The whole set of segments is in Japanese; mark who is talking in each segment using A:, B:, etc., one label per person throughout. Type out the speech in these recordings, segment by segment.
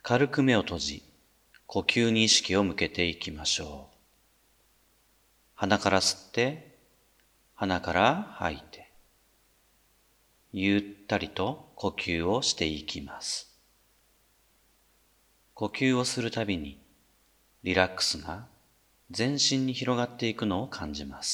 A: 軽く目を閉じ、呼吸に意識を向けていきましょう。鼻から吸って、鼻から吐いて、ゆったりと呼吸をしていきます。呼吸をするたびに、リラックスが全身に広がっていくのを感じます。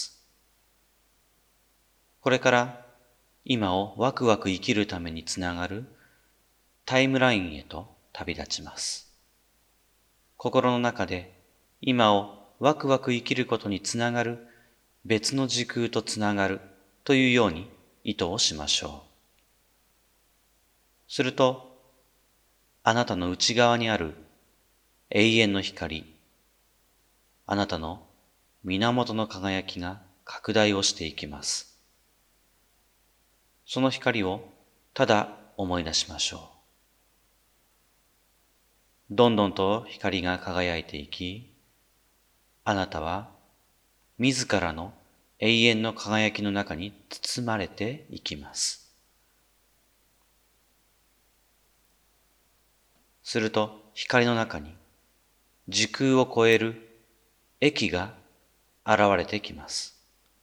A: これから今をワクワク生きるためにつながるタイムラインへと旅立ちます。心の中で今をワクワク生きることにつながる別の時空とつながるというように意図をしましょう。すると、あなたの内側にある永遠の光、あなたの源の輝きが拡大をしていきます。その光をただ思い出しましょう。どんどんと光が輝いていき、あなたは自らの永遠の輝きの中に包まれていきます。すると光の中に時空を超える駅が現れてきます。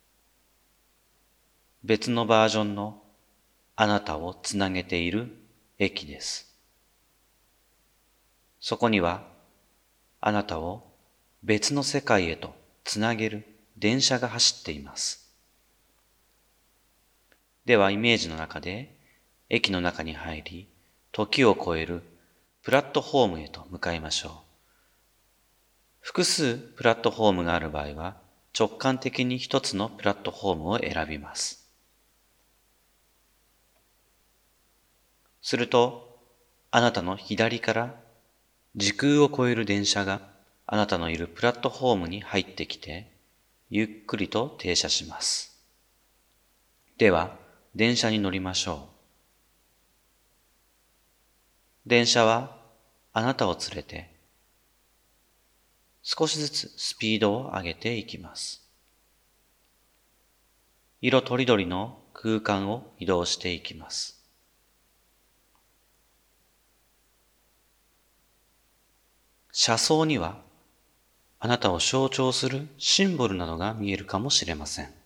A: 別のバージョンのあなたをつなげている駅です。そこにはあなたを別の世界へとつなげる電車が走っています。ではイメージの中で駅の中に入り、時を超えるプラットフォームへと向かいましょう。複数プラットフォームがある場合は直感的に一つのプラットフォームを選びます。するとあなたの左から時空を超える電車があなたのいるプラットフォームに入ってきてゆっくりと停車します。では電車に乗りましょう。電車はあなたを連れて少しずつスピードを上げていきます。色とりどりの空間を移動していきます。車窓にはあなたを象徴するシンボルなどが見えるかもしれません。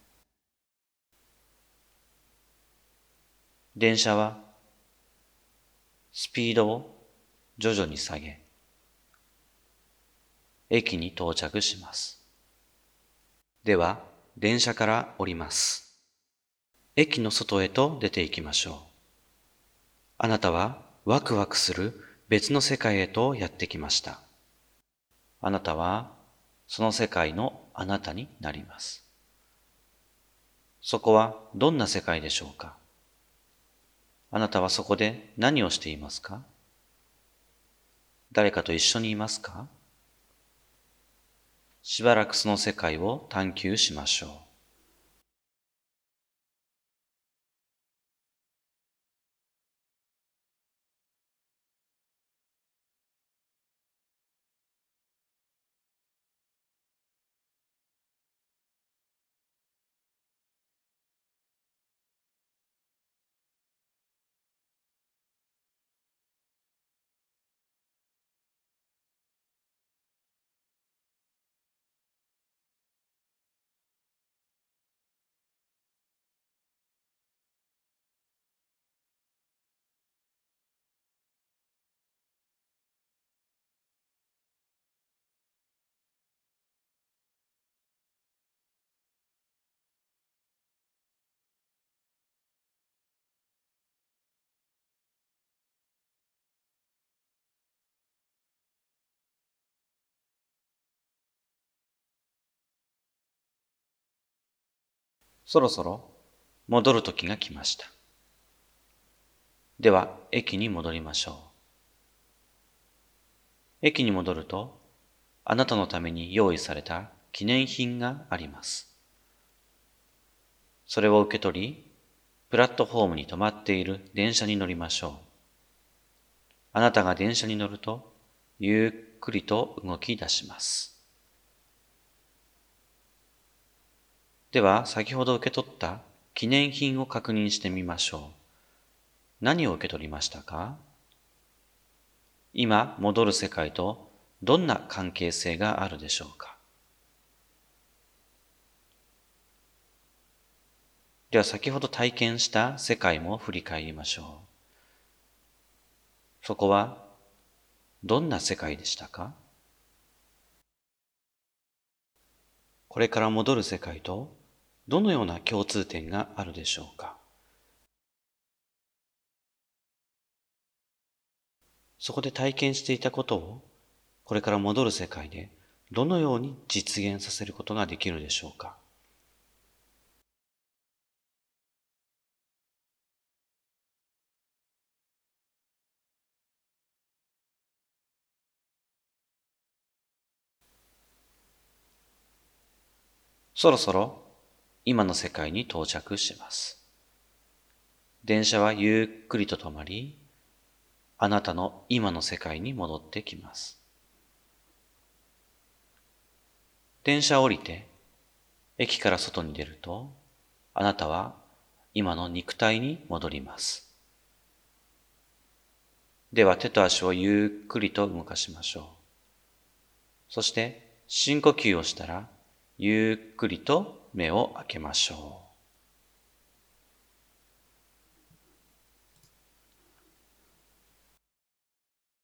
A: 電車はスピードを徐々に下げ、駅に到着します。では、電車から降ります。駅の外へと出て行きましょう。あなたはワクワクする別の世界へとやってきました。あなたはその世界のあなたになります。そこはどんな世界でしょうか？あなたはそこで何をしていますか？誰かと一緒にいますか？しばらくその世界を探求しましょう。そろそろ戻る時が来ました。では、駅に戻りましょう。駅に戻ると、あなたのために用意された記念品があります。それを受け取り、プラットフォームに止まっている電車に乗りましょう。あなたが電車に乗ると、ゆっくりと動き出します。では、先ほど受け取った記念品を確認してみましょう。何を受け取りましたか？ 今戻る世界とどんな関係性があるでしょうか。では先ほど体験した世界も振り返りましょう。そこはどんな世界でしたか？これから戻る世界とどのような共通点があるでしょうか？そこで体験していたことをこれから戻る世界でどのように実現させることができるでしょうか？そろそろ今の世界に到着します。電車はゆっくりと止まり、あなたの今の世界に戻ってきます。電車を降りて駅から外に出ると、あなたは今の肉体に戻ります。では手と足をゆっくりと動かしましょう。そして深呼吸をしたら、ゆっくりと目を開けましょう。